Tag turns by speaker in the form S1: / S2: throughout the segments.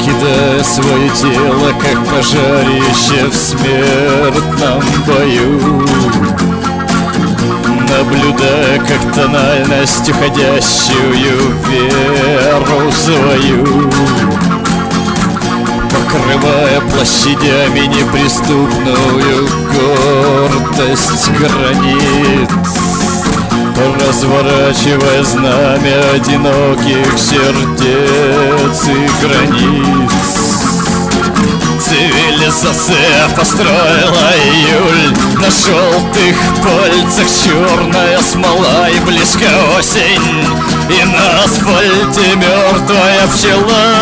S1: покидая свое тело, как пожарище в смертном бою, наблюдая, как тональность, уходящую веру свою, покрывая площадями неприступную гордость границ, разворачивая знамя одиноких сердец и границ. Цивилизация построила июль на желтых пальцах, черная смола и близко осень, и на асфальте мертвая пчела.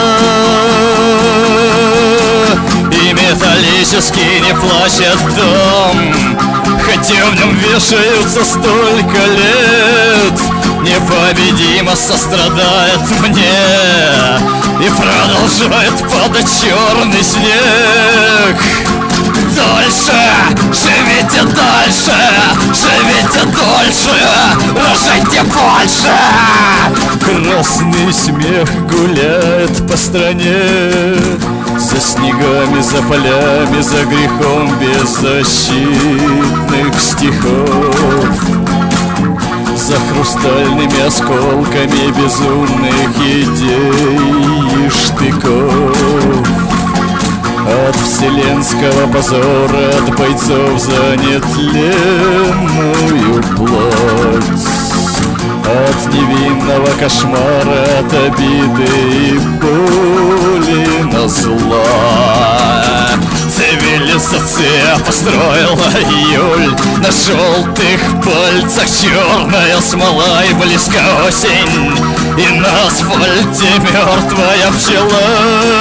S1: И металлический не плачет дом, хотя в нем вешаются столько лет. Непобедимо сострадает мне и продолжает падать черный снег. Дольше, живите дальше, живите дольше, рожайте больше. Красный смех гуляет по стране, за снегами, за полями, за грехом беззащитных стихов, за хрустальными осколками безумных идей и штыков. От вселенского позора, от бойцов за нетленную плоть, от невинного кошмара, от обиды и боли на зло. Цивилизация построила июль на желтых пальцах, черная смола и близко осень, и на асфальте мертвая пчела.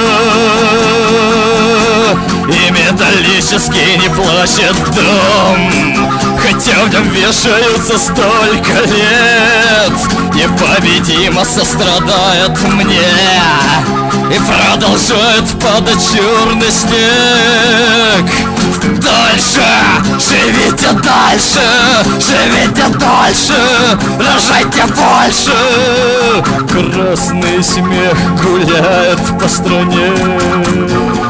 S1: И металлический не плачет дом, хотя в нем вешаются столько лет. Непобедимо сострадает мне и продолжает падать черный снег. Дальше, живите дальше, живите дальше, рожайте больше. Красный смех гуляет по стране.